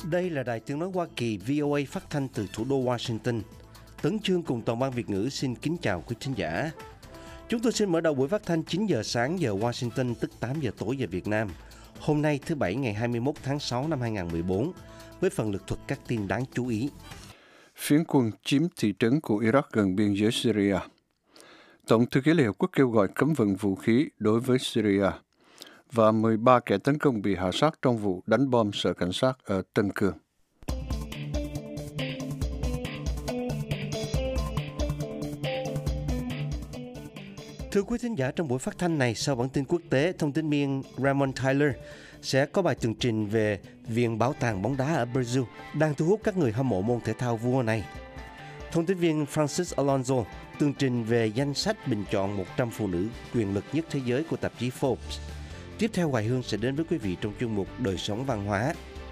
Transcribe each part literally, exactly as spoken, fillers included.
Đây là Đài Tiếng nói Hoa Kỳ vê o a phát thanh từ thủ đô Washington. Tấn Chương cùng toàn ban Việt ngữ xin kính chào quý thính giả. Chúng tôi xin mở đầu buổi phát thanh chín giờ sáng giờ Washington, tức tám giờ tối giờ Việt Nam. Hôm nay thứ Bảy ngày hai mươi mốt tháng sáu năm hai nghìn không trăm mười bốn với phần lược thuật các tin đáng chú ý. Phiến quân chiếm thị trấn của Iraq gần biên giới Syria. Tổng thư ký Liên Hợp Quốc kêu gọi cấm vận vũ khí đối với Syria. Và mười ba kẻ tấn công bị hạ sát trong vụ đánh bom sở cảnh sát ở Tân Cương. Thưa quý thính giả, trong buổi phát thanh này, sau bản tin quốc tế, thông tin viên Ramon Tyler sẽ có bài tường trình về Viện Bảo tàng bóng đá ở Brazil đang thu hút các người hâm mộ môn thể thao vua này. Thông tin viên Francis Alonso tường trình về danh sách bình chọn một trăm phụ nữ quyền lực nhất thế giới của tạp chí Forbes. Tiếp theo, Hoài Hương sẽ đến với quý vị trong chuyên mục Đời sống văn hóa.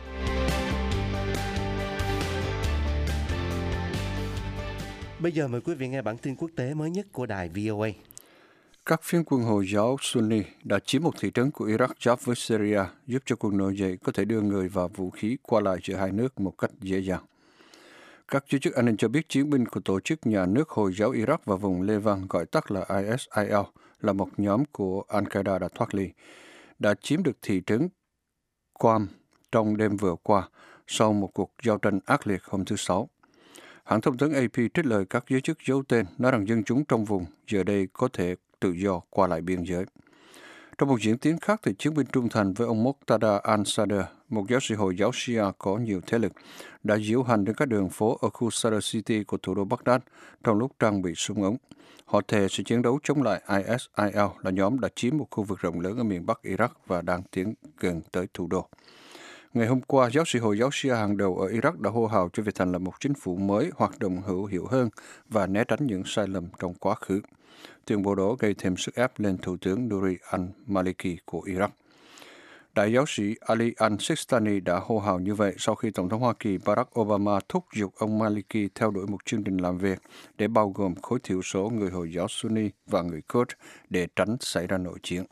Bây giờ mời quý vị nghe bản tin quốc tế mới nhất của đài vê o a. Các phiến quân Hồi giáo Sunni đã chiếm một thị trấn của Iraq giáp với Syria, giúp cho cuộc nổi dậy có thể đưa người và vũ khí qua lại giữa hai nước một cách dễ dàng. Các giới chức an ninh cho biết chiến binh của tổ chức nhà nước Hồi giáo Iraq và vùng Levant, gọi tắt là i ét i lờ, là một nhóm của Al-Qaeda đã thoát ly, đã chiếm được thị trấn Qam trong đêm vừa qua sau một cuộc giao tranh ác liệt hôm thứ Sáu. Hãng thông tấn a pê trích lời các giới chức giấu tên nói rằng dân chúng trong vùng giờ đây có thể tự do qua lại biên giới. Trong một diễn tiến khác, thì chiến binh trung thành với ông Muqtada al-Sadr, một giáo sĩ Hồi giáo Shia có nhiều thế lực, đã diễu hành đến các đường phố ở khu Sadr City của thủ đô Baghdad trong lúc trang bị súng ống. Họ thề sẽ chiến đấu chống lại i ét i lờ, là nhóm đã chiếm một khu vực rộng lớn ở miền Bắc Iraq và đang tiến gần tới thủ đô. Ngày hôm qua, giáo sĩ Hồi giáo Shia hàng đầu ở Iraq đã hô hào cho việc thành lập một chính phủ mới hoạt động hữu hiệu hơn và né tránh những sai lầm trong quá khứ. Tuyên bố đó gây thêm sức ép lên Thủ tướng Nouri al-Maliki của Iraq. Đại giáo sĩ Ali al-Sistani đã hô hào như vậy sau khi Tổng thống Hoa Kỳ Barack Obama thúc giục ông Maliki theo đuổi một chương trình làm việc để bao gồm khối thiểu số người Hồi giáo Sunni và người Kurd để tránh xảy ra nội chiến.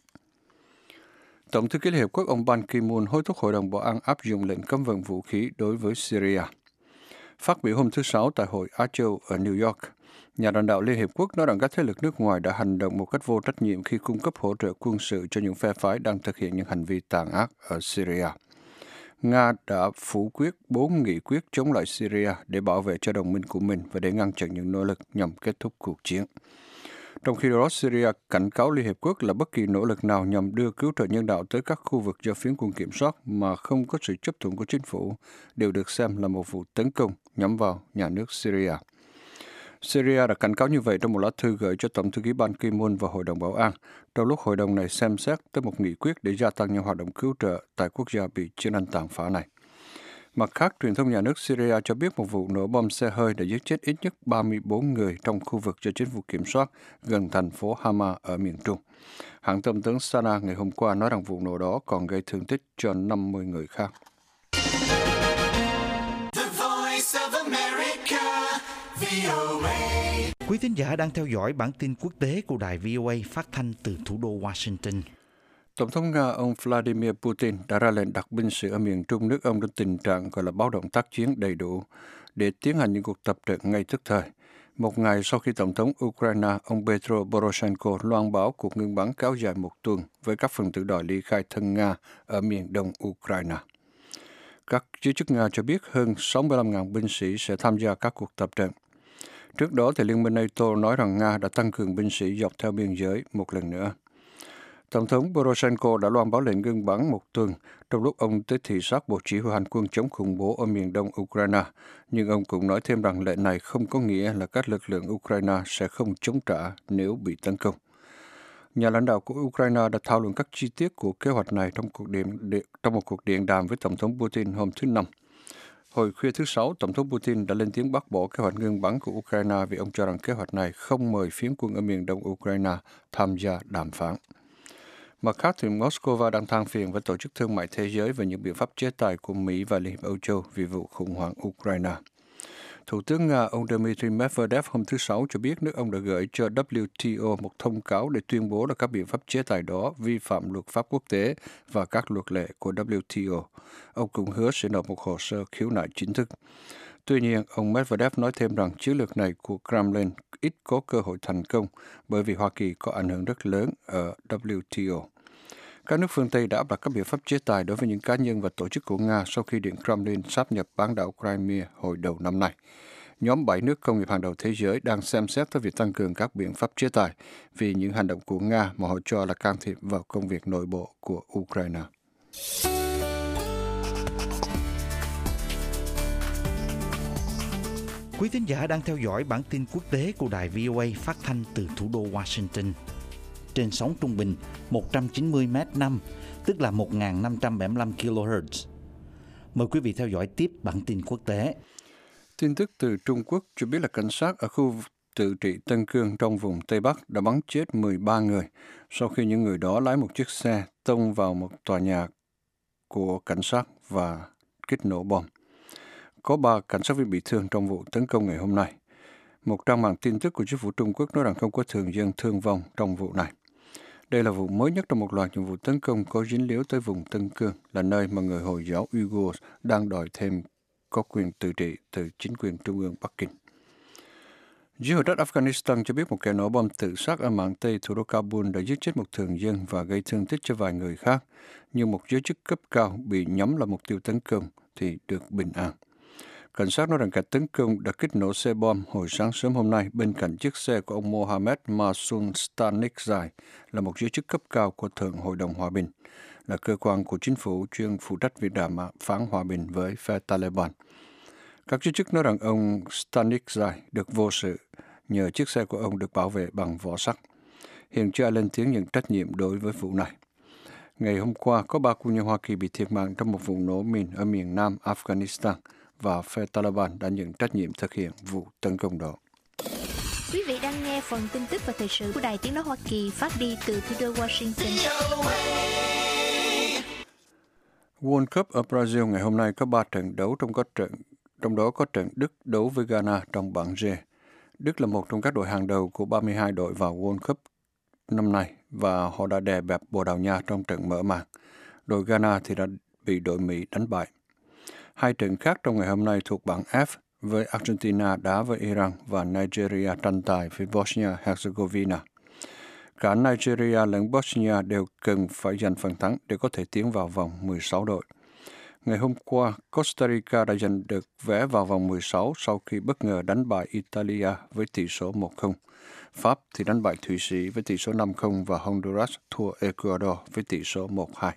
Tổng thư ký Liên Hợp Quốc ông Ban Ki-moon hối thúc Hội đồng Bảo an áp dụng lệnh cấm vận vũ khí đối với Syria. Phát biểu hôm thứ Sáu tại Hội Á Châu ở New York, nhà lãnh đạo Liên Hiệp Quốc nói rằng các thế lực nước ngoài đã hành động một cách vô trách nhiệm khi cung cấp hỗ trợ quân sự cho những phe phái đang thực hiện những hành vi tàn ác ở Syria. Nga đã phủ quyết bốn nghị quyết chống lại Syria để bảo vệ cho đồng minh của mình và để ngăn chặn những nỗ lực nhằm kết thúc cuộc chiến. Trong khi đó, Syria cảnh cáo Liên Hiệp Quốc là bất kỳ nỗ lực nào nhằm đưa cứu trợ nhân đạo tới các khu vực do phiến quân kiểm soát mà không có sự chấp thuận của chính phủ đều được xem là một vụ tấn công nhắm vào nhà nước Syria. Syria đã cảnh cáo như vậy trong một lá thư gửi cho Tổng thư ký Ban Ki-moon và Hội đồng Bảo an, trong lúc hội đồng này xem xét tới một nghị quyết để gia tăng những hoạt động cứu trợ tại quốc gia bị chiến tranh tàn phá này. Mặt khác, truyền thông nhà nước Syria cho biết một vụ nổ bom xe hơi đã giết chết ít nhất ba mươi bốn người trong khu vực do chính phủ kiểm soát gần thành phố Hama ở miền Trung. Hãng thông tấn Sana ngày hôm qua nói rằng vụ nổ đó còn gây thương tích cho năm mươi người khác. Quý thính giả đang theo dõi bản tin quốc tế của đài vê o a phát thanh từ thủ đô Washington. Tổng thống Nga ông Vladimir Putin đã ra lệnh đặt binh sĩ ở miền Trung nước ông đến tình trạng gọi là báo động tác chiến đầy đủ để tiến hành những cuộc tập trận ngay tức thời. Một ngày sau khi Tổng thống Ukraine ông Petro Poroshenko loan báo cuộc ngưng bắn kéo dài một tuần với các phần tử đòi ly khai thân Nga ở miền đông Ukraine. Các giới chức Nga cho biết hơn sáu mươi lăm nghìn binh sĩ sẽ tham gia các cuộc tập trận. Trước đó, thì Liên minh NATO nói rằng Nga đã tăng cường binh sĩ dọc theo biên giới một lần nữa. Tổng thống Poroshenko đã loan báo lệnh ngưng bắn một tuần trong lúc ông tới thị sát Bộ Chỉ huy Hành quân chống khủng bố ở miền đông Ukraine, nhưng ông cũng nói thêm rằng lệnh này không có nghĩa là các lực lượng Ukraine sẽ không chống trả nếu bị tấn công. Nhà lãnh đạo của Ukraine đã thảo luận các chi tiết của kế hoạch này trong, cuộc điện, điện, trong một cuộc điện đàm với Tổng thống Putin hôm thứ Năm. Hồi khuya thứ Sáu, Tổng thống Putin đã lên tiếng bác bỏ kế hoạch ngưng bắn của Ukraine vì ông cho rằng kế hoạch này không mời phiến quân ở miền đông Ukraine tham gia đàm phán. Mặt khác, thì Moscow đang than phiền với Tổ chức Thương mại Thế giới về những biện pháp chế tài của Mỹ và Liên hiệp Âu Châu vì vụ khủng hoảng Ukraine. Thủ tướng Nga ông Dmitry Medvedev hôm thứ Sáu cho biết nước ông đã gửi cho W T O một thông cáo để tuyên bố là các biện pháp chế tài đó vi phạm luật pháp quốc tế và các luật lệ của W T O. Ông cũng hứa sẽ nộp một hồ sơ khiếu nại chính thức. Tuy nhiên, ông Medvedev nói thêm rằng chiến lược này của Kremlin ít có cơ hội thành công bởi vì Hoa Kỳ có ảnh hưởng rất lớn ở W T O. Các nước phương Tây đã áp đặt các biện pháp chế tài đối với những cá nhân và tổ chức của Nga sau khi Điện Kremlin sáp nhập bán đảo Crimea hồi đầu năm nay. Nhóm bảy nước công nghiệp hàng đầu thế giới đang xem xét tới việc tăng cường các biện pháp chế tài vì những hành động của Nga mà họ cho là can thiệp vào công việc nội bộ của Ukraine. Quý thính giả đang theo dõi bản tin quốc tế của đài vê o a phát thanh từ thủ đô Washington. Trên sóng trung bình một trăm chín mươi mét năm, tức là một nghìn năm trăm bảy mươi lăm ki lô héc. Mời quý vị theo dõi tiếp bản tin quốc tế. Tin tức từ Trung Quốc cho biết là cảnh sát ở khu tự trị Tân Cương trong vùng Tây Bắc đã bắn chết mười ba người sau khi những người đó lái một chiếc xe tông vào một tòa nhà của cảnh sát và kích nổ bom. Có ba cảnh sát viên bị thương trong vụ tấn công ngày hôm nay. Một trang mạng tin tức của chính phủ Trung Quốc nói rằng không có thường dân thương vong trong vụ này. Đây là vụ mới nhất trong một loạt những vụ tấn công có dính líu tới vùng Tân Cương, là nơi mà người Hồi giáo Uyghur đang đòi thêm có quyền tự trị từ chính quyền trung ương Bắc Kinh. Giới hữu trách Afghanistan cho biết một kẻ nổ bom tự sát ở mạn Tây thủ đô Kabul đã giết chết một thường dân và gây thương tích cho vài người khác, nhưng một giới chức cấp cao bị nhắm là mục tiêu tấn công thì được bình an. Cảnh sát nói rằng kẻ tấn công đã kích nổ xe bom hồi sáng sớm hôm nay bên cạnh chiếc xe của ông Mohammad Masoud Stanikzai, là một giới chức cấp cao của Thượng Hội đồng Hòa bình, là cơ quan của chính phủ chuyên phụ trách việc đàm phán hòa bình với phe Taliban. Các giới chức nói rằng ông Stanikzai được vô sự nhờ chiếc xe của ông được bảo vệ bằng vỏ sắt. Hiện chưa ai lên tiếng nhận trách nhiệm đối với vụ này. Ngày hôm qua, có ba quân nhân Hoa Kỳ bị thiệt mạng trong một vụ nổ mìn ở miền nam Afghanistan và phe Taliban đã nhận trách nhiệm thực hiện vụ tấn công đó. Quý vị đang nghe phần tin tức và thời sự của Đài Tiếng nói Hoa Kỳ phát đi từ thủ đô Washington. World Cup ở Brazil ngày hôm nay có ba trận đấu, trong có trận trong đó có trận Đức đấu với Ghana trong bảng G. Đức là một trong các đội hàng đầu của ba mươi hai đội vào World Cup năm nay và họ đã đè bẹp Bồ Đào Nha trong trận mở màn. Đội Ghana thì đã bị đội Mỹ đánh bại. Hai trận khác trong ngày hôm nay thuộc bảng F với Argentina đá với Iran và Nigeria tranh tài với Bosnia-Herzegovina. Cả Nigeria lẫn Bosnia đều cần phải giành phần thắng để có thể tiến vào vòng mười sáu đội. Ngày hôm qua, Costa Rica đã giành được vé vào vòng mười sáu sau khi bất ngờ đánh bại Italia với tỷ số một không. Pháp thì đánh bại Thụy Sĩ với tỷ số năm không và Honduras thua Ecuador với tỷ số một hai.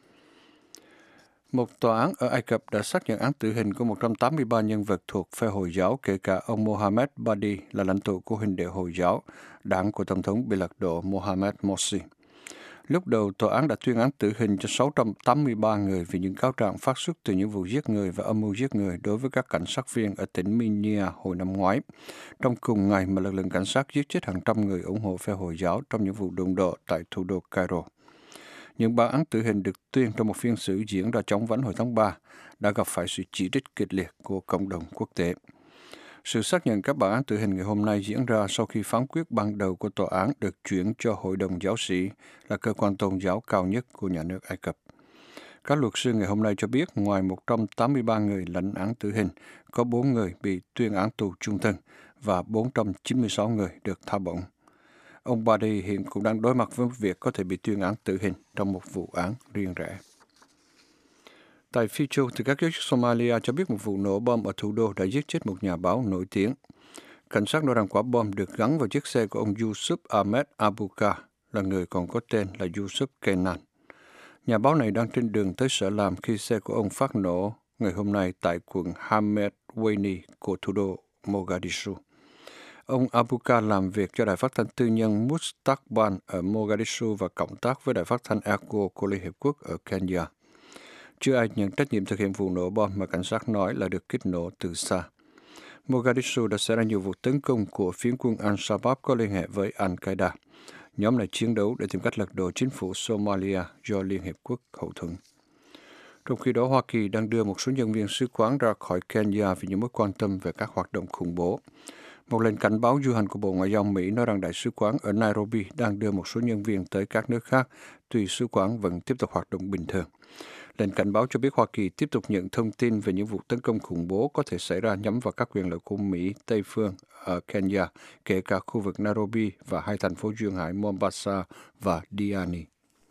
Một tòa án ở Ai Cập đã xác nhận án tử hình của một trăm tám mươi ba nhân vật thuộc phe Hồi giáo, kể cả ông Mohamed Badi là lãnh tụ của huynh đệ Hồi giáo, đảng của Tổng thống bị lật đổ Mohamed Morsi. Lúc đầu, tòa án đã tuyên án tử hình cho sáu trăm tám mươi ba người vì những cáo trạng phát xuất từ những vụ giết người và âm mưu giết người đối với các cảnh sát viên ở tỉnh Minya hồi năm ngoái, trong cùng ngày mà lực lượng cảnh sát giết chết hàng trăm người ủng hộ phe Hồi giáo trong những vụ đụng độ tại thủ đô Cairo. Những bản án tử hình được tuyên trong một phiên xử diễn ra chóng vánh hồi tháng ba đã gặp phải sự chỉ trích kịch liệt của cộng đồng quốc tế. Sự xác nhận các bản án tử hình ngày hôm nay diễn ra sau khi phán quyết ban đầu của tòa án được chuyển cho Hội đồng Giáo sĩ, là cơ quan tôn giáo cao nhất của nhà nước Ai Cập. Các luật sư ngày hôm nay cho biết ngoài một trăm tám mươi ba người lãnh án tử hình, có bốn người bị tuyên án tù chung thân và bốn trăm chín mươi sáu người được tha bổng. Ông Badi hiện cũng đang đối mặt với việc có thể bị tuyên án tử hình trong một vụ án riêng rẽ. Tại Phi Châu, thì các giới chức Somalia cho biết một vụ nổ bom ở thủ đô đã giết chết một nhà báo nổi tiếng. Cảnh sát nói rằng quả bom được gắn vào chiếc xe của ông Yusuf Ahmed Abuka, là người còn có tên là Yusuf Kenan. Nhà báo này đang trên đường tới sở làm khi xe của ông phát nổ ngày hôm nay tại quận Hamadweyne của thủ đô Mogadishu. Ông Abuka làm việc cho đài phát thanh tư nhân Mustaqbal ở Mogadishu và cộng tác với đài phát thanh Echo của Liên Hiệp Quốc ở Kenya. Chưa ai nhận trách nhiệm thực hiện vụ nổ bom mà cảnh sát nói là được kích nổ từ xa. Mogadishu đã xảy ra nhiều vụ tấn công của phiến quân Al-Shabaab có liên hệ với Al-Qaeda. Nhóm này chiến đấu để tìm cách lật đổ chính phủ Somalia do Liên Hiệp Quốc hậu thuẫn. Trong khi đó, Hoa Kỳ đang đưa một số nhân viên sứ quán ra khỏi Kenya vì những mối quan tâm về các hoạt động khủng bố. Một lệnh cảnh báo du hành của Bộ Ngoại giao Mỹ nói rằng đại sứ quán ở Nairobi đang đưa một số nhân viên tới các nước khác, tuy sứ quán vẫn tiếp tục hoạt động bình thường. Lệnh cảnh báo cho biết Hoa Kỳ tiếp tục nhận thông tin về những vụ tấn công khủng bố có thể xảy ra nhắm vào các quyền lợi của Mỹ Tây phương ở Kenya, kể cả khu vực Nairobi và hai thành phố duyên hải Mombasa và Diani.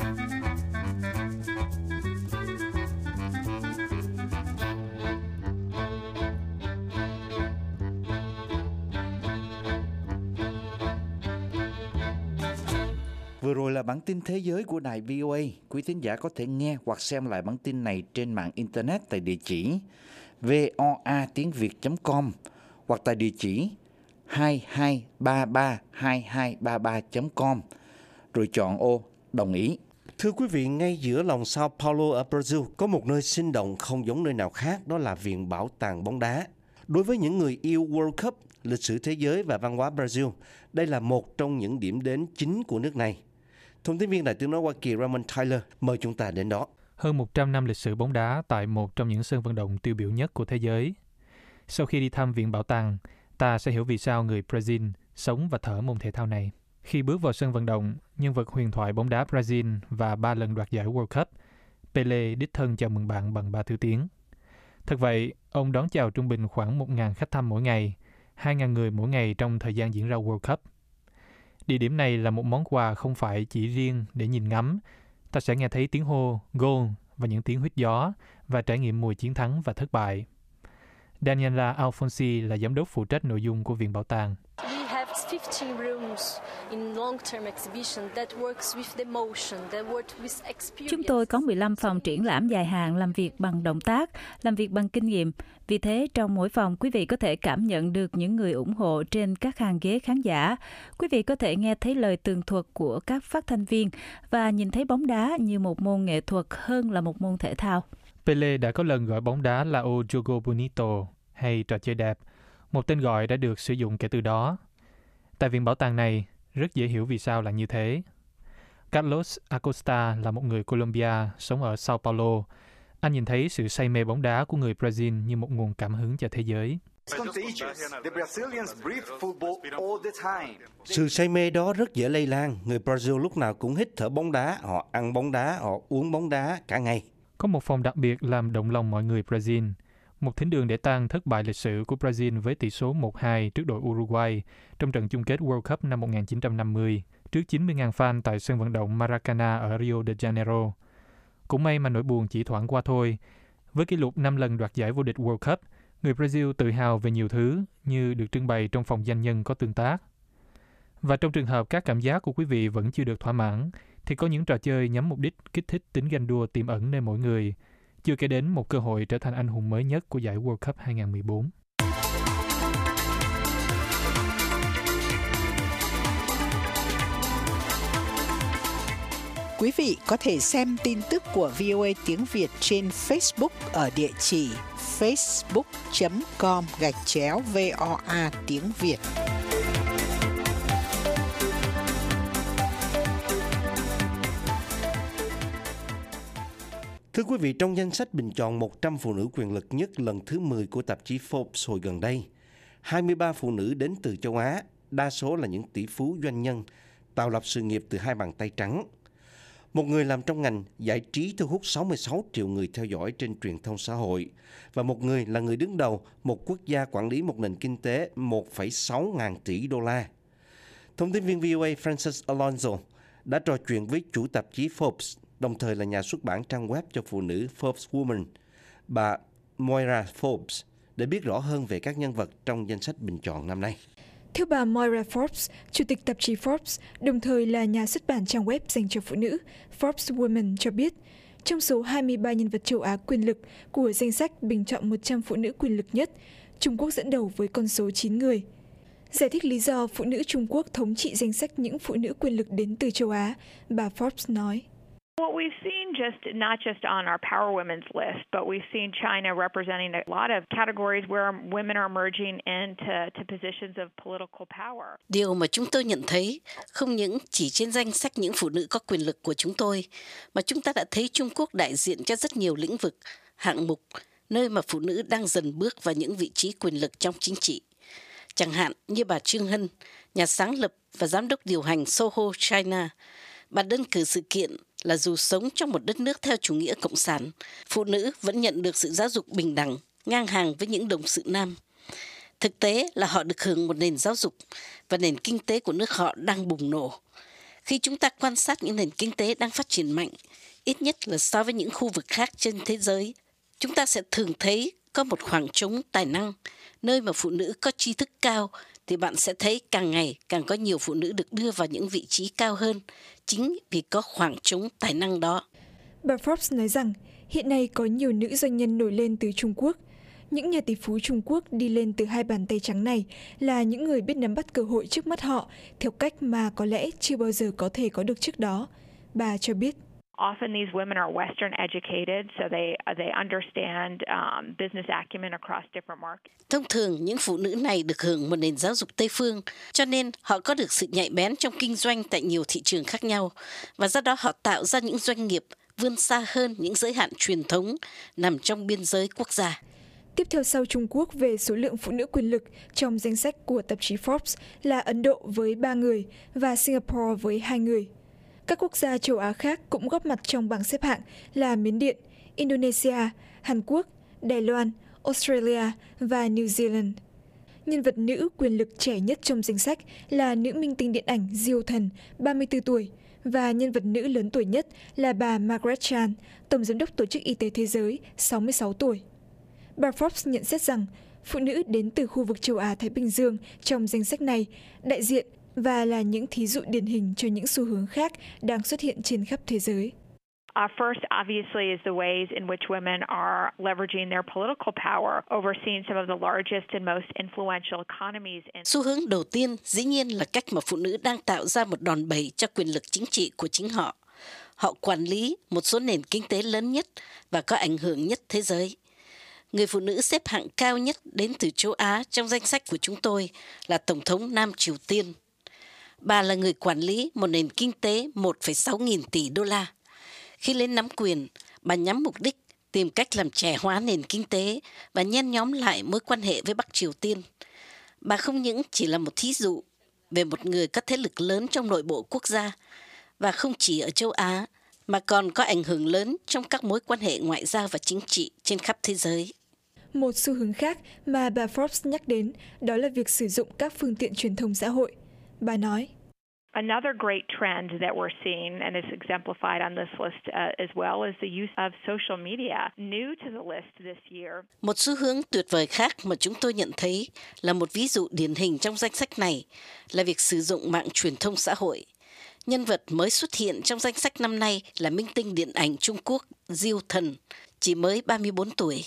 Vừa rồi là bản tin thế giới của đài vê o a. Quý thính giả có thể nghe hoặc xem lại bản tin này trên mạng Internet tại địa chỉ voa tiếng việt chấm com hoặc tại địa chỉ hai hai ba ba hai hai ba ba chấm com, rồi chọn ô đồng ý. Thưa quý vị, ngay giữa lòng Sao Paulo ở Brazil có một nơi sinh động không giống nơi nào khác, đó là Viện Bảo tàng bóng đá. Đối với những người yêu World Cup, lịch sử thế giới và văn hóa Brazil, đây là một trong những điểm đến chính của nước này. Thông tin viên Đài Tiếng nói Hoa Kỳ Ramon Tyler mời chúng ta đến đó. Hơn một trăm năm lịch sử bóng đá tại một trong những sân vận động tiêu biểu nhất của thế giới. Sau khi đi thăm Viện Bảo tàng, ta sẽ hiểu vì sao người Brazil sống và thở môn thể thao này. Khi bước vào sân vận động, nhân vật huyền thoại bóng đá Brazil và ba lần đoạt giải World Cup, Pelé đích thân chào mừng bạn bằng ba thứ tiếng. Thật vậy, ông đón chào trung bình khoảng một nghìn khách thăm mỗi ngày, hai nghìn người mỗi ngày trong thời gian diễn ra World Cup. Địa điểm này là một món quà không phải chỉ riêng để nhìn ngắm. Ta sẽ nghe thấy tiếng hô, goal và những tiếng huýt gió và trải nghiệm mùi chiến thắng và thất bại. Daniela Alfonsi là giám đốc phụ trách nội dung của Viện Bảo tàng. Chúng tôi có mười lăm phòng triển lãm dài hạn làm việc bằng động tác, làm việc bằng kinh nghiệm. Vì thế, trong mỗi phòng, quý vị có thể cảm nhận được những người ủng hộ trên các hàng ghế khán giả. Quý vị có thể nghe thấy lời tường thuật của các phát thanh viên và nhìn thấy bóng đá như một môn nghệ thuật hơn là một môn thể thao. Pelé đã có lần gọi bóng đá là O Jogo Bonito, hay trò chơi đẹp, một tên gọi đã được sử dụng kể từ đó. Tại Viện Bảo tàng này, rất dễ hiểu vì sao là như thế. Carlos Acosta là một người Colombia sống ở Sao Paulo. Anh nhìn thấy sự say mê bóng đá của người Brazil như một nguồn cảm hứng cho thế giới. Sự say mê đó rất dễ lây lan. Người Brazil lúc nào cũng hít thở bóng đá, họ ăn bóng đá, họ uống bóng đá cả ngày. Có một phòng đặc biệt làm động lòng mọi người Brazil. Một thính đường để tang thất bại lịch sử của Brazil với tỷ số một hai trước đội Uruguay trong trận chung kết World Cup năm một nghìn chín trăm năm mươi, trước chín mươi nghìn fan tại sân vận động Maracana ở Rio de Janeiro. Cũng may mà nỗi buồn chỉ thoảng qua thôi. Với kỷ lục năm lần đoạt giải vô địch World Cup, người Brazil tự hào về nhiều thứ như được trưng bày trong phòng danh nhân có tương tác. Và trong trường hợp các cảm giác của quý vị vẫn chưa được thỏa mãn, thì có những trò chơi nhắm mục đích kích thích tính ganh đua tiềm ẩn nơi mỗi người, chưa kể đến một cơ hội trở thành anh hùng mới nhất của giải World Cup hai không một bốn. Quý vị có thể xem tin tức của vê o a tiếng Việt trên Facebook ở địa chỉ facebook chấm com gạch chéo voa tiếng Việt. Thưa quý vị, trong danh sách bình chọn một trăm phụ nữ quyền lực nhất lần thứ mười của tạp chí Forbes hồi gần đây, hai mươi ba phụ nữ đến từ châu Á, đa số là những tỷ phú doanh nhân, tạo lập sự nghiệp từ hai bàn tay trắng. Một người làm trong ngành giải trí thu hút sáu mươi sáu triệu người theo dõi trên truyền thông xã hội, và một người là người đứng đầu một quốc gia quản lý một nền kinh tế một phẩy sáu ngàn tỷ đô la. Thông tin viên vê o a Francis Alonso đã trò chuyện với chủ tạp chí Forbes, đồng thời là nhà xuất bản trang web cho phụ nữ Forbes Woman, bà Moira Forbes, để biết rõ hơn về các nhân vật trong danh sách bình chọn năm nay. Theo bà Moira Forbes, chủ tịch tạp chí Forbes, đồng thời là nhà xuất bản trang web dành cho phụ nữ, Forbes Woman cho biết, trong số hai mươi ba nhân vật châu Á quyền lực của danh sách bình chọn một trăm phụ nữ quyền lực nhất, Trung Quốc dẫn đầu với con số chín người. Giải thích lý do phụ nữ Trung Quốc thống trị danh sách những phụ nữ quyền lực đến từ châu Á, bà Forbes nói. Well, we've seen just not just on our Power Women's list, but we've seen China representing a lot of categories where women are merging into to positions of political power. Điều mà chúng tôi nhận thấy không những chỉ trên danh sách những phụ nữ có quyền lực của chúng tôi, mà chúng ta đã thấy Trung Quốc đại diện cho rất nhiều lĩnh vực, hạng mục, nơi mà phụ nữ đang dần bước vào những vị trí quyền lực trong chính trị. Chẳng hạn như bà Trương Hân, nhà sáng lập và giám đốc điều hành Soho China. Bà đơn cử sự kiện là dù sống trong một đất nước theo chủ nghĩa cộng sản, phụ nữ vẫn nhận được sự giáo dục bình đẳng, ngang hàng với những đồng sự nam. Thực tế là họ được hưởng một nền giáo dục và nền kinh tế của nước họ đang bùng nổ. Khi chúng ta quan sát những nền kinh tế đang phát triển mạnh, ít nhất là so với những khu vực khác trên thế giới, chúng ta sẽ thường thấy có một khoảng trống tài năng. Nơi mà phụ nữ có tri thức cao thì bạn sẽ thấy càng ngày càng có nhiều phụ nữ được đưa vào những vị trí cao hơn, chính vì có khoảng trống tài năng đó. Bà Forbes nói rằng hiện nay có nhiều nữ doanh nhân nổi lên từ Trung Quốc. Những nhà tỷ phú Trung Quốc đi lên từ hai bàn tay trắng này là những người biết nắm bắt cơ hội trước mắt họ theo cách mà có lẽ chưa bao giờ có thể có được trước đó. Bà cho biết. Often these women are Western educated, so they they understand um, business acumen across different markets. Thông thường, những phụ nữ này được hưởng một nền giáo dục Tây phương, cho nên họ có được sự nhạy bén trong kinh doanh tại nhiều thị trường khác nhau, và do đó họ tạo ra những doanh nghiệp vươn xa hơn những giới hạn truyền thống nằm trong biên giới quốc gia. Tiếp theo sau Trung Quốc về số lượng phụ nữ quyền lực trong danh sách của tạp chí Forbes là Ấn Độ với ba người và Singapore với hai người. Các quốc gia châu Á khác cũng góp mặt trong bảng xếp hạng là Miến Điện, Indonesia, Hàn Quốc, Đài Loan, Australia và New Zealand. Nhân vật nữ quyền lực trẻ nhất trong danh sách là nữ minh tinh điện ảnh Diêu Thần, ba mươi tư tuổi, và nhân vật nữ lớn tuổi nhất là bà Margaret Chan, Tổng giám đốc Tổ chức Y tế Thế giới, sáu mươi sáu tuổi. Bà Forbes nhận xét rằng phụ nữ đến từ khu vực châu Á-Thái Bình Dương trong danh sách này đại diện và là những thí dụ điển hình cho những xu hướng khác đang xuất hiện trên khắp thế giới. Uh, first, obviously, is the ways in which women are leveraging their political power, overseeing some of the largest and most influential economies. In... Xu hướng đầu tiên dĩ nhiên là cách mà phụ nữ đang tạo ra một đòn bẩy cho quyền lực chính trị của chính họ. Họ quản lý một số nền kinh tế lớn nhất và có ảnh hưởng nhất thế giới. Người phụ nữ xếp hạng cao nhất đến từ châu Á trong danh sách của chúng tôi là Tổng thống Nam Triều Tiên. Bà là người quản lý một nền kinh tế một phẩy sáu nghìn tỷ đô la. Khi lên nắm quyền, bà nhắm mục đích tìm cách làm trẻ hóa nền kinh tế và nhen nhóm lại mối quan hệ với Bắc Triều Tiên. Bà không những chỉ là một thí dụ về một người có thế lực lớn trong nội bộ quốc gia, và không chỉ ở châu Á, mà còn có ảnh hưởng lớn trong các mối quan hệ ngoại giao và chính trị trên khắp thế giới. Một xu hướng khác mà bà Forbes nhắc đến đó là việc sử dụng các phương tiện truyền thông xã hội. Bà nói, Another great trend that we're seeing, and is exemplified on this list uh, as well, is the use of social media. New to the list this year. Một xu hướng tuyệt vời khác mà chúng tôi nhận thấy là một ví dụ điển hình trong danh sách này là việc sử dụng mạng truyền thông xã hội. Nhân vật mới xuất hiện trong danh sách năm nay là minh tinh điện ảnh Trung Quốc Diêu Thần, chỉ mới ba mươi bốn tuổi.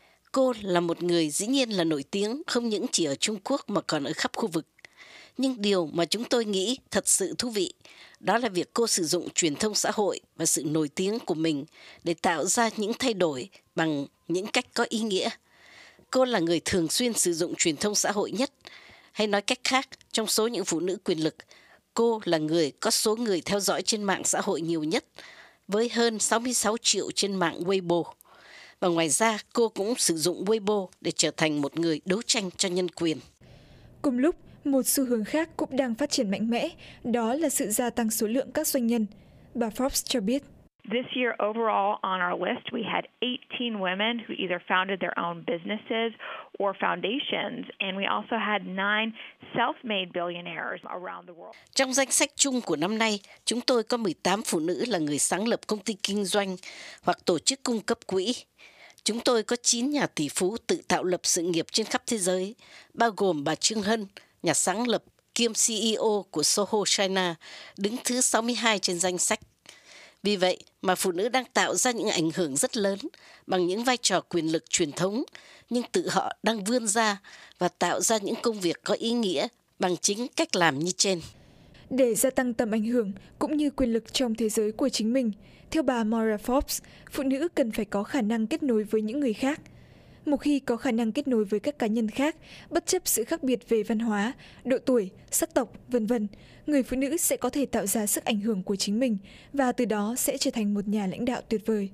Cô là một người dĩ nhiên là nổi tiếng không những chỉ ở Trung Quốc mà còn ở khắp khu vực. Nhưng điều mà chúng tôi nghĩ thật sự thú vị đó là việc cô sử dụng truyền thông xã hội và sự nổi tiếng của mình để tạo ra những thay đổi bằng những cách có ý nghĩa. Cô là người thường xuyên sử dụng truyền thông xã hội nhất. Hay nói cách khác, trong số những phụ nữ quyền lực, cô là người có số người theo dõi trên mạng xã hội nhiều nhất, với hơn sáu mươi sáu triệu trên mạng Weibo. Và ngoài ra, cô cũng sử dụng Weibo để trở thành một người đấu tranh cho nhân quyền. Cùng lúc, một xu hướng khác cũng đang phát triển mạnh mẽ, đó là sự gia tăng số lượng các doanh nhân. Bà Forbes cho biết. This year overall on our list we had eighteen women who either founded their own businesses or foundations, and we also had nine self-made billionaires around the world. Trong danh sách chung của năm nay, chúng tôi có mười tám phụ nữ là người sáng lập công ty kinh doanh hoặc tổ chức cung cấp quỹ. Chúng tôi có chín nhà tỷ phú tự tạo lập sự nghiệp trên khắp thế giới, bao gồm bà Trương Hân, nhà sáng lập kiêm xê e ô của Soho China, đứng thứ sáu mươi hai trên danh sách. Vì vậy mà phụ nữ đang tạo ra những ảnh hưởng rất lớn bằng những vai trò quyền lực truyền thống, nhưng tự họ đang vươn ra và tạo ra những công việc có ý nghĩa bằng chính cách làm như trên. Để gia tăng tầm ảnh hưởng cũng như quyền lực trong thế giới của chính mình, theo bà Moira Forbes, phụ nữ cần phải có khả năng kết nối với những người khác. Một khi có khả năng kết nối với các cá nhân khác, bất chấp sự khác biệt về văn hóa, độ tuổi, sắc tộc, vân vân, người phụ nữ sẽ có thể tạo ra sức ảnh hưởng của chính mình và từ đó sẽ trở thành một nhà lãnh đạo tuyệt vời.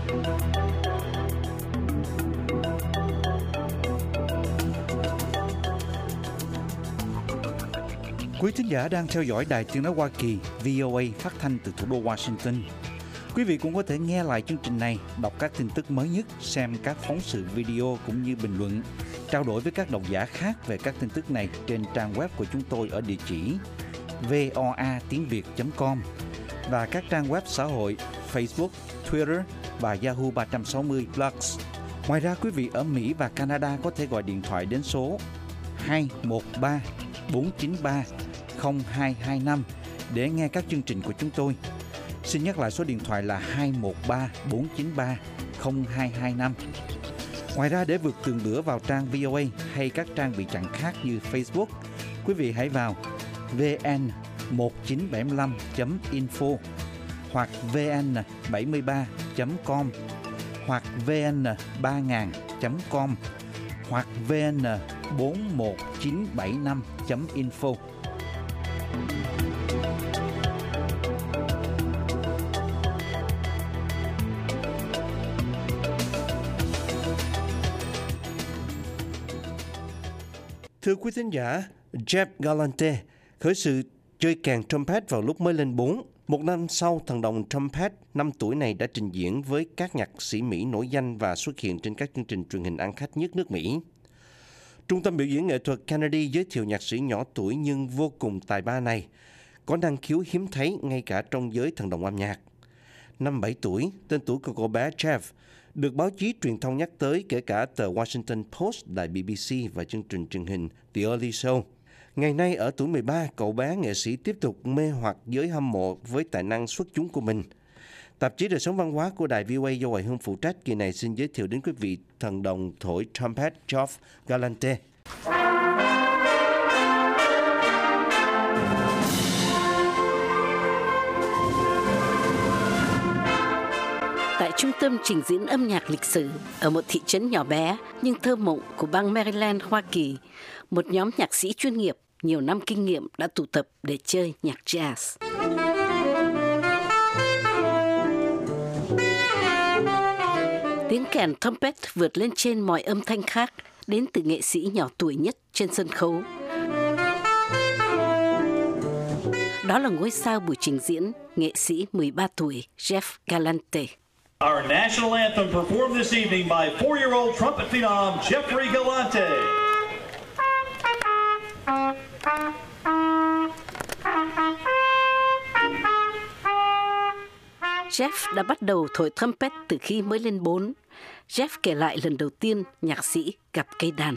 Quý thính giả đang theo dõi Đài Tiếng nói Hoa Kỳ V O A phát thanh từ thủ đô Washington. Quý vị cũng có thể nghe lại chương trình này, đọc các tin tức mới nhất, xem các phóng sự video cũng như bình luận, trao đổi với các độc giả khác về các tin tức này trên trang web của chúng tôi ở địa chỉ voa tiếng việt chấm com và các trang web xã hội Facebook, Twitter và Yahoo ba sáu không Plus. Ngoài ra, quý vị ở Mỹ và Canada có thể gọi điện thoại đến số hai một ba bốn chín ba không hai hai năm để nghe các chương trình của chúng tôi. Xin nhắc lại số điện thoại là hai một ba bốn chín ba không hai hai năm. Ngoài ra, để vượt tường lửa vào trang vê o a hay các trang bị chặn khác như Facebook, quý vị hãy vào vn một chín bảy năm chấm info hoặc vn bảy ba chấm com hoặc vn ba nghìn chấm com hoặc vn bốn một chín bảy năm chấm info. Thưa quý thính giả, Jeff Galante khởi sự chơi kèn trumpet vào lúc mới lên bốn. Một năm sau, thần đồng trumpet năm tuổi này đã trình diễn với các nhạc sĩ Mỹ nổi danh và xuất hiện trên các chương trình truyền hình ăn khách nhất nước Mỹ. Trung tâm biểu diễn nghệ thuật Kennedy giới thiệu nhạc sĩ nhỏ tuổi nhưng vô cùng tài ba này, có năng khiếu hiếm thấy ngay cả trong giới thần đồng âm nhạc. Năm bảy tuổi, tên tuổi của cậu bé Jeff được báo chí truyền thông nhắc tới, kể cả tờ Washington Post, đài B B C và chương trình truyền hình The Early Show. Ngày nay ở tuổi mười ba, cậu bé nghệ sĩ tiếp tục mê hoặc giới hâm mộ với tài năng xuất chúng của mình. Tạp chí Đời sống văn hóa của đài vê o a do Hoài Hương phụ trách kỳ này xin giới thiệu đến quý vị thần đồng thổi trumpet Jeff Galante. Tại trung tâm trình diễn âm nhạc lịch sử ở một thị trấn nhỏ bé nhưng thơ mộng của bang Maryland, Hoa Kỳ, một nhóm nhạc sĩ chuyên nghiệp nhiều năm kinh nghiệm đã tụ tập để chơi nhạc jazz. Tiếng kèn trumpet vượt lên trên mọi âm thanh khác đến từ nghệ sĩ nhỏ tuổi nhất trên sân khấu. Đó là ngôi sao buổi trình diễn, nghệ sĩ mười ba tuổi Jeff Galante. Our national anthem performed this evening by four-year-old trumpet phenom Jeffrey Galante. Jeff đã bắt đầu thổi trumpet từ khi mới lên bốn. Jeff kể lại lần đầu tiên nhạc sĩ gặp cây đàn.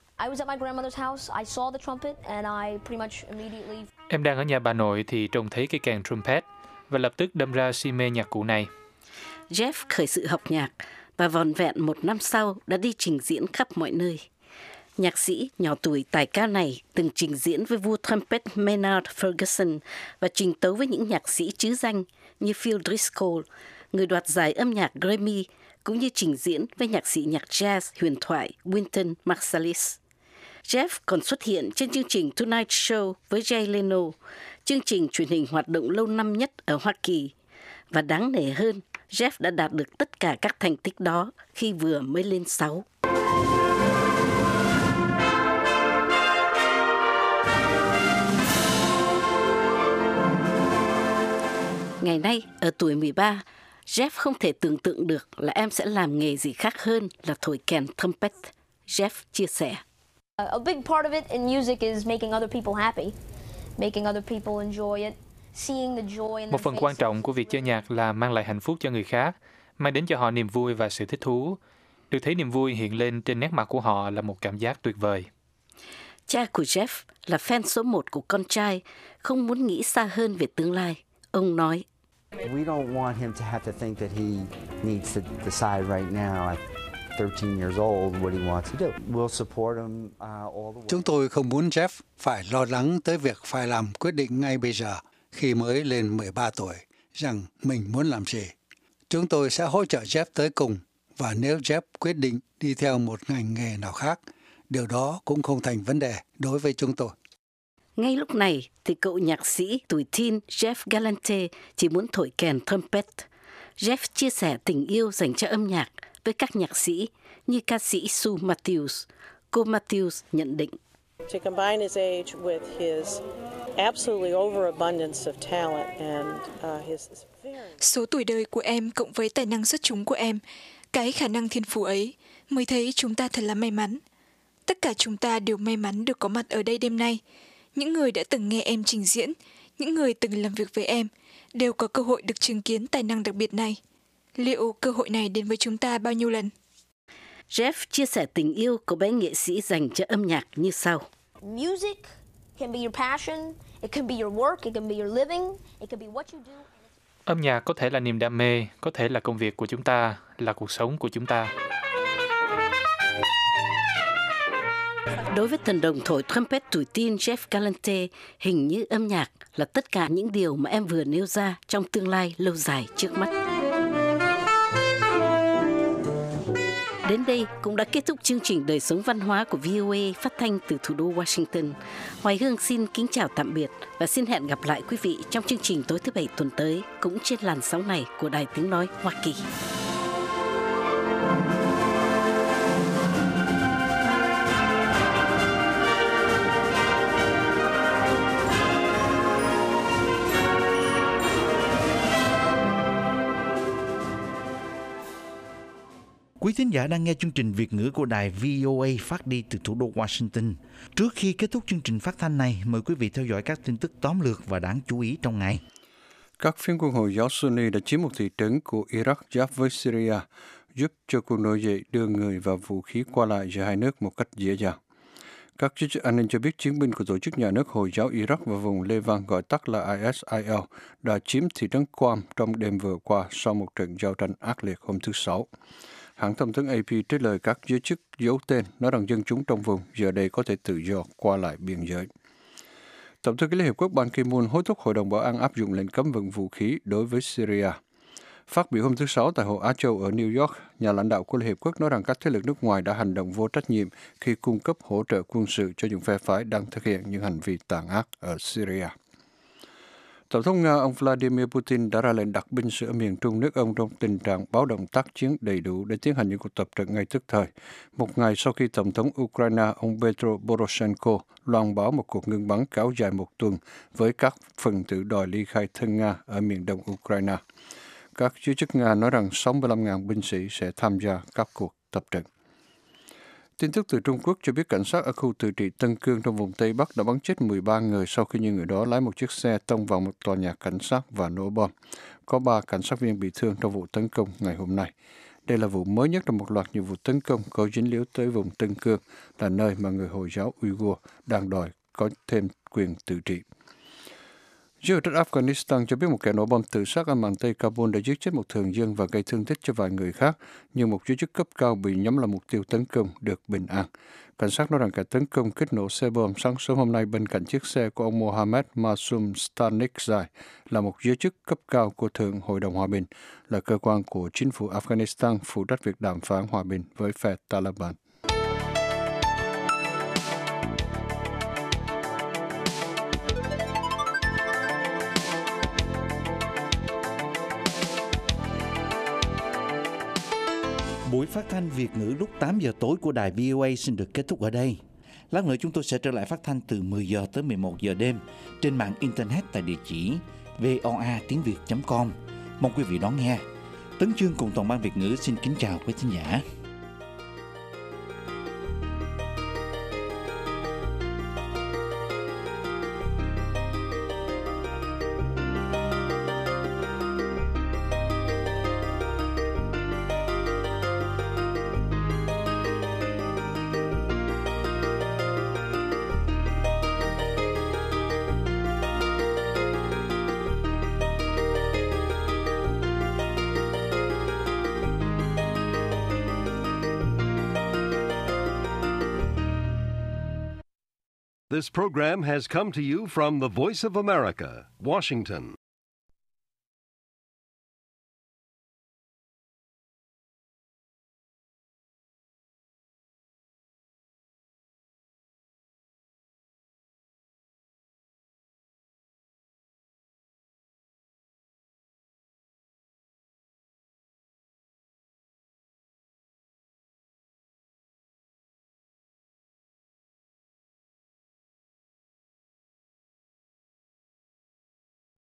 Em đang ở nhà bà nội thì trông thấy cây kèn trumpet và lập tức đâm ra si mê nhạc cụ này. Jeff khởi sự học nhạc và vòn vẹn một năm sau đã đi trình diễn khắp mọi nơi. Nhạc sĩ nhỏ tuổi tài cao này từng trình diễn với vua trumpet Maynard Ferguson và trình tấu với những nhạc sĩ trứ danh như Phil Driscoll, người đoạt giải âm nhạc Grammy, cũng như trình diễn với nhạc sĩ nhạc jazz huyền thoại Wynton Marsalis. Jeff còn xuất hiện trên chương trình Tonight Show với Jay Leno, chương trình truyền hình hoạt động lâu năm nhất ở Hoa Kỳ. Và đáng nể hơn, Jeff đã đạt được tất cả các thành tích đó khi vừa mới lên sáu. Ngày nay, ở tuổi mười ba, Jeff không thể tưởng tượng được là em sẽ làm nghề gì khác hơn là thổi kèn trumpet. Jeff chia sẻ. A big part of it in music is making other people happy, making other people enjoy it, seeing the joy in their Một phần quan faces. trọng của việc chơi nhạc là mang lại hạnh phúc cho người khác, mang đến cho họ niềm vui và sự thích thú. Được thấy niềm vui hiện lên trên nét mặt của họ là một cảm giác tuyệt vời. Cha của Jeff là fan số một của con trai, không muốn nghĩ xa hơn về tương lai. Ông nói, We don't want him to have to think that he needs to decide right now. I thirteen years old what he wants to do. We'll support him uh, all the way. Chúng tôi không muốn Jeff phải lo lắng tới việc phải làm quyết định ngay bây giờ khi mới lên mười ba tuổi rằng mình muốn làm gì. Chúng tôi sẽ hỗ trợ Jeff tới cùng, và nếu Jeff quyết định đi theo một ngành nghề nào khác, điều đó cũng không thành vấn đề đối với chúng tôi. Ngay lúc này thì cậu nhạc sĩ tuổi teen Jeff Galante chỉ muốn thổi kèn trumpet. Jeff chia sẻ tình yêu dành cho âm nhạc với các nhạc sĩ như ca sĩ Sue Matthews. Cô Matthews nhận định. To combine his age with his absolutely overabundance of talent and uh, his số tuổi đời của em cộng với tài năng xuất chúng của em, cái khả năng thiên phú ấy, mới thấy chúng ta thật là may mắn. Tất cả chúng ta đều may mắn được có mặt ở đây đêm nay. Những người đã từng nghe em trình diễn, những người từng làm việc với em, đều có cơ hội được chứng kiến tài năng đặc biệt này. Liệu cơ hội này đến với chúng ta bao nhiêu lần? Jeff chia sẻ tình yêu của bé nghệ sĩ dành cho âm nhạc như sau. Music can be your passion, it can be your work, it can be your living, it can be what you do. Âm nhạc có thể là niềm đam mê, có thể là công việc của chúng ta, là cuộc sống của chúng ta. Đối với thần đồng thổi trumpet tuổi teen Jeff Galante, hình như âm nhạc là tất cả những điều mà em vừa nêu ra trong tương lai lâu dài trước mắt. Đến đây cũng đã kết thúc chương trình Đời sống văn hóa của vê o a phát thanh từ thủ đô Washington. Hoài Hương xin kính chào tạm biệt và xin hẹn gặp lại quý vị trong chương trình tối thứ Bảy tuần tới, cũng trên làn sóng này của Đài Tiếng Nói Hoa Kỳ. Quý thính giả đang nghe chương trình Việt ngữ của đài vê o a phát đi từ thủ đô Washington. Trước khi kết thúc chương trình phát thanh này, mời quý vị theo dõi các tin tức tóm lược và đáng chú ý trong ngày. Các phiến quân Hồi giáo Sunni đã chiếm một thị trấn của Iraq giáp với Syria, giúp cho cuộc nổi dậy đưa người và vũ khí qua lại giữa hai nước một cách dễ dàng. Các chức an ninh cho biết chiến binh của tổ chức nhà nước Hồi giáo Iraq và vùng Levant gọi tắt là i ét i lờ đã chiếm thị trấn Qam trong đêm vừa qua sau một trận giao tranh ác liệt hôm thứ Sáu. Hãng thông tấn a pê trích lời các giới chức giấu tên nói rằng dân chúng trong vùng giờ đây có thể tự do qua lại biên giới. Tổng thư ký Liên Hiệp Quốc Ban Ki-moon hối thúc Hội đồng Bảo an áp dụng lệnh cấm vận vũ khí đối với Syria. Phát biểu hôm thứ Sáu tại Hội Á Châu ở New York, nhà lãnh đạo của Liên Hiệp Quốc nói rằng các thế lực nước ngoài đã hành động vô trách nhiệm khi cung cấp hỗ trợ quân sự cho những phe phái đang thực hiện những hành vi tàn ác ở Syria. Tổng thống Nga ông Vladimir Putin đã ra lệnh đặt binh sĩ ở miền Trung nước ông trong tình trạng báo động tác chiến đầy đủ để tiến hành những cuộc tập trận ngay tức thời, một ngày sau khi Tổng thống Ukraine ông Petro Poroshenko loan báo một cuộc ngừng bắn kéo dài một tuần với các phần tử đòi ly khai thân Nga ở miền đông Ukraine. Các giới chức Nga nói rằng sáu mươi lăm nghìn binh sĩ sẽ tham gia các cuộc tập trận. Tin tức từ Trung Quốc cho biết cảnh sát ở khu tự trị Tân Cương trong vùng Tây Bắc đã bắn chết mười ba người sau khi những người đó lái một chiếc xe tông vào một tòa nhà cảnh sát và nổ bom. Có ba cảnh sát viên bị thương trong vụ tấn công ngày hôm nay. Đây là vụ mới nhất trong một loạt những vụ tấn công có dính líu tới vùng Tân Cương, là nơi mà người Hồi giáo Uyghur đang đòi có thêm quyền tự trị. Giới hữu trách Afghanistan cho biết một kẻ nổ bom tự sát ở màn Tây Kabul đã giết chết một thường dân và gây thương tích cho vài người khác, nhưng một giới chức cấp cao bị nhắm là mục tiêu tấn công được bình an. Cảnh sát nói rằng kẻ tấn công kích nổ xe bom sáng sớm hôm nay bên cạnh chiếc xe của ông Mohammed Masum Stanikzai, là một giới chức cấp cao của Thượng Hội đồng Hòa bình, là cơ quan của chính phủ Afghanistan phụ trách việc đàm phán hòa bình với phe Taliban. Buổi phát thanh Việt ngữ lúc tám giờ tối của đài vê o a xin được kết thúc ở đây. Lát nữa chúng tôi sẽ trở lại phát thanh từ mười giờ tới mười một giờ đêm trên mạng Internet tại địa chỉ voa tiếng việt chấm com. Mong quý vị đón nghe. Tấn Chương cùng toàn ban Việt ngữ xin kính chào quý thính giả. This program has come to you from the Voice of America, Washington.